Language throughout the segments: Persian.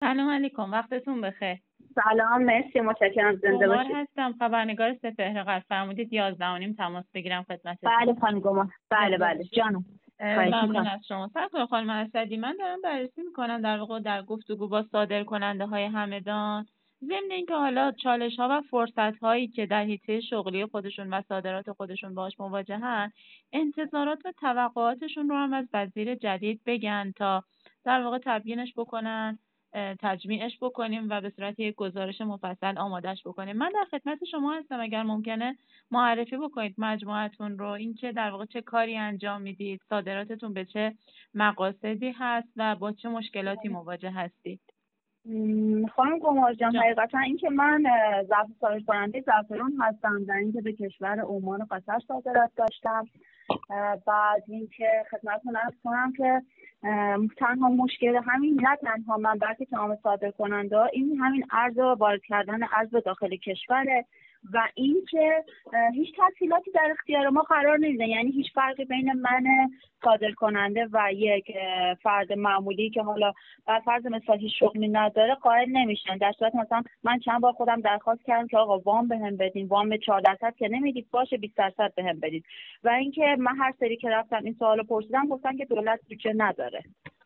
سلام علیکم، وقتتون بخیر. سلام، مرسی، متشکرم. زنده گمار باشید. هستم، خبرنگار سپهر قلب. فرمودید 11:30 تماس بگیرم خدمتتون. بله خانم گمار. بله جانم. ممنون از شما. سرکار خانم اسدی، من دارم بررسی میکنم در واقع در گفتگو با صادرکننده های همدان، ضمن اینکه حالا چالش ها و فرصت هایی که در حیطه شغلی خودشون و صادرات خودشون باهاش مواجهن، انتظارات و توقعاتشون رو هم از وزیر جدید بگن تا در واقع تبیینش بکنن، تجمیعش بکنیم و به صورت یک گزارش مفصل آمادهش بکنیم. من در خدمت شما هستم، اگر ممکنه معرفی بکنید مجموعتون رو، اینکه در واقع چه کاری انجام میدید، صادراتتون به چه مقاصدی هست و با چه مشکلاتی مواجه هستید. خانم گمار جان، حقیقتا اینکه من صادر کننده زعفران هستم، در اینکه به کشور عمان و قطر صادرات داشتم. بعد اینکه خدمتتون عرض کنم که تنها مشکل همین، نه تنها من بلکه تمام صادر کننده ها، این همین ارز و وارد کردن ارز به داخل کشوره و اینکه هیچ تسهیلاتی در اختیار ما قرار نمیده. یعنی هیچ فرقی بین من صادر کننده و یک فرد معمولی که حالا بر فرض مثال هیچ شغلی نداره قائل نمیشن. در صورت مثلا من چند بار خودم درخواست کردم که آقا وام بهم بدین، وام 4% که نمیدید، باشه 20% بهم بدید. و اینکه من هر سری که رفتم این سوالو پرسیدم گفتن که دولت بودجه نداره.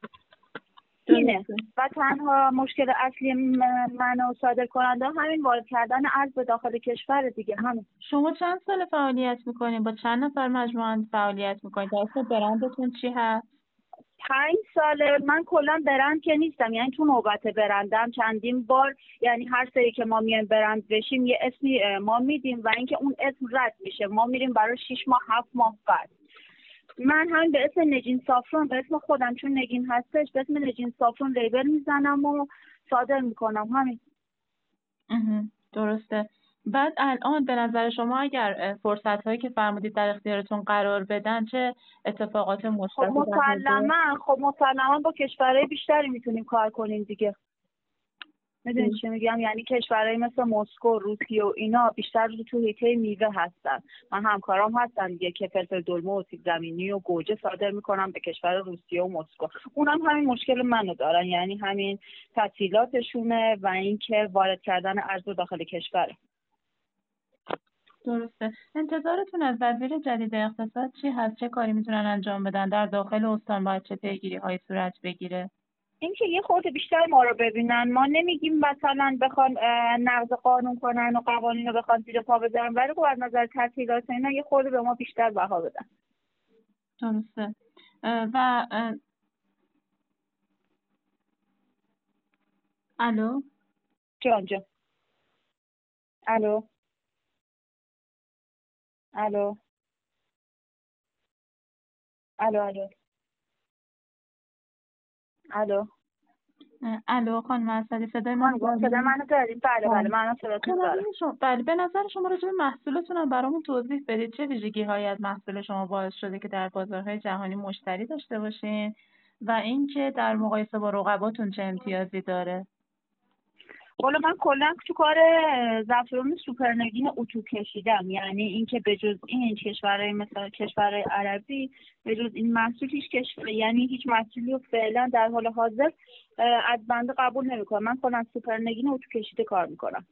اینه. و تنها مشکل اصلی من و صادر کننده همین وارد کردن ارز به داخل کشور دیگه. همین. شما چند سال فعالیت میکنید؟ با چند نفر مجموعاً فعالیت میکنید؟ اسم برندتون چی هست؟ 5 ساله. من کلا برند که نیستم، یعنی تو نوبت برندم چندین بار، یعنی هر سری که ما میایم برند بشیم یه اسمی ما میدیم و اینکه اون اسم رد میشه، ما میریم برای 6 ماه 7 ماه بعد. من همین به اسم نگین صافرون، به اسم خودم چون نگین هستش، به اسم نگین صافرون لیبل میزنم و صادر میکنم. همین. درسته. بعد الان به نظر شما اگر فرصت هایی که فرمودید در اختیارتون قرار بدن، چه اتفاقات مثبتی؟ خب مسلما با کشورهای بیشتری میتونیم کار کنیم دیگه. میدونید چی میگم؟ یعنی کشورهای مثل مسکو، روسیه و اینا بیشتر تو حیطه میوه هستن. من همکارام هستن دیگه که فلفل دلمه و سیب زمینی و گوجه صادر میکنم به کشور روسیه و مسکو. اونم همین مشکل منو دارن، یعنی همین تسهیلاتشونه و اینکه وارد کردن ارز داخل کشوره. درسته. انتظارتون از وزیر جدید اقتصاد چی هست؟ چه کاری میتونن انجام بدن؟ در داخل استان باید چه پیگیری هایی صورت بگیره؟ اینکه یه خورده بیشتر ما رو ببینن. ما نمیگیم مثلا بخوان نقض قانون کنن و قوانین رو بخوان زیر پا بذارن، ولی خب از نظر تسهیلات اینا یه خورده به ما بیشتر بها بدن. درسته. و الو جان الو الو الو الو الو الو خانم اسدی، صدای من داریم؟ بله من صداتون دارم. بله، به نظر شما راجع به محصولتون هم برامون توضیح بدید. چه ویژگی‌هایی از محصول شما باعث شده که در بازارهای جهانی مشتری داشته باشین و اینکه در مقایسه با رقباتون چه امتیازی داره؟ والا من کلا تو کار زعفران سوپرنگین اتو کشیدم، یعنی اینکه به جز این کشورهای مثل کشورهای عربی، به جز این محصول یعنی هیچ محصولی رو فعلا در حال حاضر از بنده قبول نمیکنم. من کلا سوپرنگین اتو کشیده کار میکنم.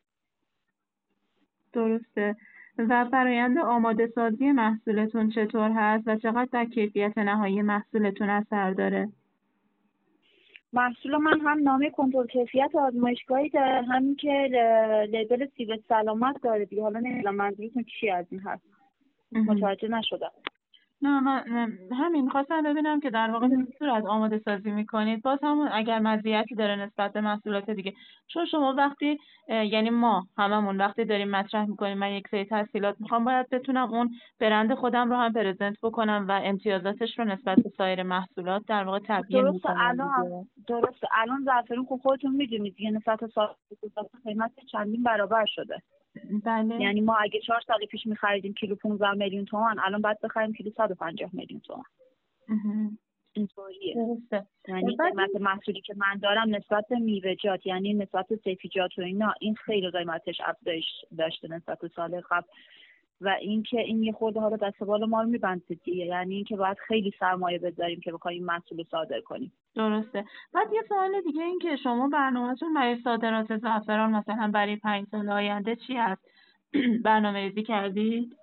درسته. و فرآیند آماده سازی محصولتون چطور هست و چقدر در کیفیت نهایی محصولتون اثر داره؟ محصول من هم نامه کنترل کیفیت آزمایشگاهی داره، همین که لیبل سیب سلامت داره دیگه. حالا نمیدونم منظورتون چی از این هست، متوجه نشدم. نه من همین خواستم ببینم که در واقع به صورت آماده سازی میکنید، باز همون اگر مزیتی داره نسبت به محصولات دیگه. چون شما وقتی یعنی ما هممون وقتی داریم مطرح میکنیم من یک سری تسهیلات میخوام، باید بتونم اون برند خودم رو هم پرزنت بکنم و امتیازاتش رو نسبت به سایر محصولات در واقع تبیین میکنم. درسته. الان زعفرون که خودتون میدونید دیگه نسبت سال قیمت چندین برابر شده. بله. یعنی ما اگه 4 سال پیش می‌خریدیم کیلو 15 میلیون تومان، الان باید بخریم کیلو 150 میلیون تومان. اینطوریه. درسته. یعنی قیمت محصولی که من دارم نسبت به میوه‌جات، یعنی نسبت به سبزیجات و اینا، این خیلی قیمتش افزایش داشته نسبت به سال قبل. و اینکه این یه خورده حالا دست بال ما رو میبنده دیگه، یعنی اینکه باید خیلی سرمایه بذاریم که بخوایم محصول رو صادر کنیم. درسته. بعد یه سوال دیگه این که شما برنامه‌تون برای صادرات زعفران مثلا برای 5 سال آینده چی هست؟ برنامه‌ریزی کردید؟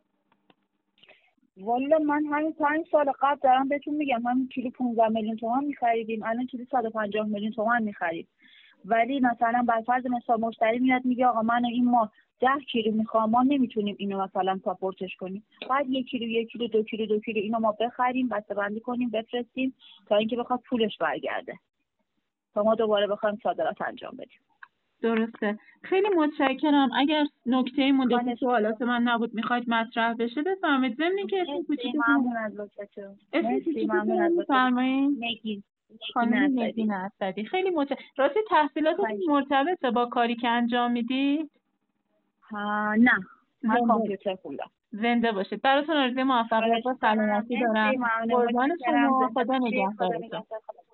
والا من همین 5 سال قبل دارم بهتون میگم، همین کیلو 15 میلیون تومان می‌خریدیم، الان کیلو 150 میلیون تومان می‌خرید. ولی مثلا بر فرض مثال مشتری میاد میگه آقا من این ماه 10 کیلو میخوام، ما نمیتونیم اینو مثلا ساپورتش کنیم، بعد 1 کیلو 2 کیلو اینو ما بخریم، بسته‌بندی کنیم، بفرستیم تا اینکه بخواد پولش برگرده، تا ما دوباره بخوایم صادرات انجام بدیم. درسته. خیلی متشکرم. اگر نکته‌ای مونده که سوالات من نبود میخواید مطرح بشه بفرمایید. ضمن اینکه اسم کوچیکتون ممنون از لطفتون. ممنون از لطفتون. نگین. خانم نگین اسدی. خیلی راستی تحصیلاتتون مرتبطه با کاری که انجام میدید؟ نه، من کامپیوتر خوندم. زنده باشید. براتون آرزوی موفقیت و سلامتی دارم. قربان شما. خدا نگهدارتون.